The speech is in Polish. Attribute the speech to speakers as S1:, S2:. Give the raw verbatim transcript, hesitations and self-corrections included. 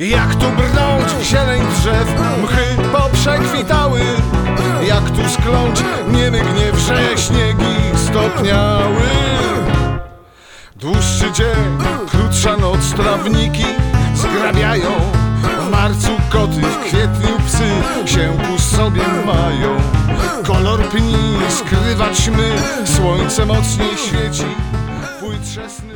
S1: Jak tu brnąć w zieleń drzew, mchy poprzekwitały. Jak tu skląć niemy gniew, że śniegi stopniały. Dłuższy dzień, krótsza noc, trawniki zgrabiają. W marcu koty, w kwietniu psy się ku sobie mają. Kolor pni skrywać my, słońce mocniej świeci, płytsze sny.